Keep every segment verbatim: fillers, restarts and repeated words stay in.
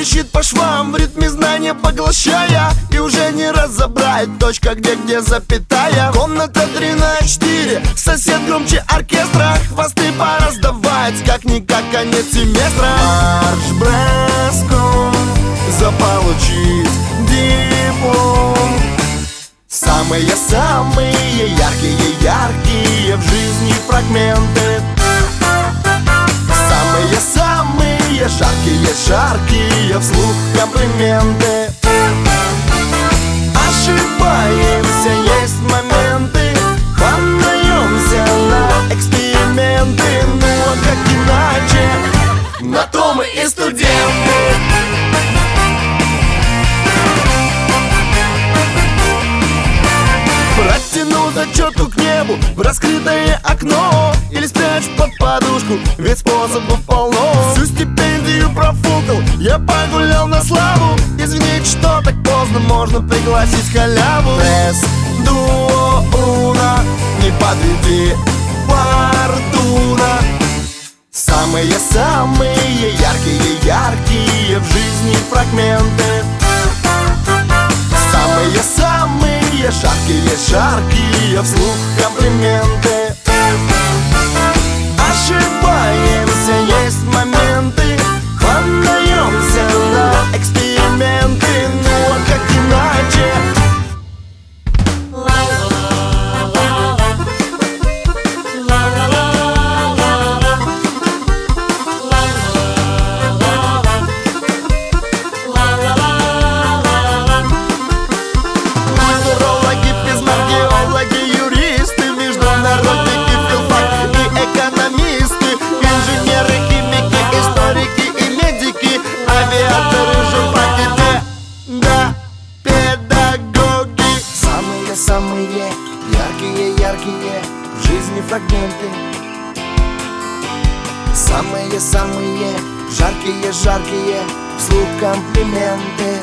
трещит по швам, в ритме знания поглощая, и уже не разобрать точка, где где запятая. Комната три на четыре, сосед громче оркестра, хвосты пора сдавать, как-никак конец семестра. Марш броском заполучить диплом. Самые-самые яркие-яркие в жизни фрагменты. Самые-самые жаркие-жаркие вслух комплименты. Ошибаемся, есть моменты, хватаемся на эксперименты. Ну а как иначе, на то мы и студенты. Протяну зачетку к небу в раскрытое окно, или спрячь под подушку, ведь способов полно. Всю стипендию профукал, я погулял на славу. Извините, что так поздно, можно пригласить халяву. Трес, дуо, уна, не подведи фортуна. Самые-самые яркие-яркие в жизни фрагменты. Самые-самые жаркие-жаркие вслух комплименты. Ошибаемся, есть моменты, хватаемся на эксперименты. Ну а как иначе? Самые яркие-яркие в жизни фрагменты. Самые-самые жаркие-жаркие вслух комплименты.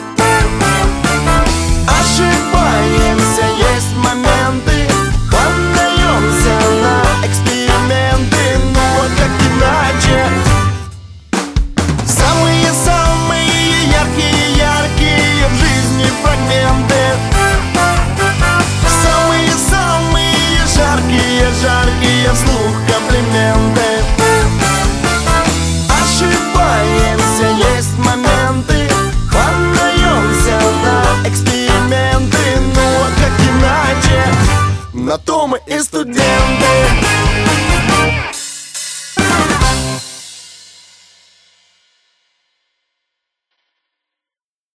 Ошибаемся, есть моменты, хватаемся на эксперименты. Ну а как иначе? Самые-самые яркие-яркие в жизни фрагменты. Жаркие вслух комплименты. Ошибаемся, есть моменты, хватаемся на эксперименты. Ну а как иначе, на то мы и студенты.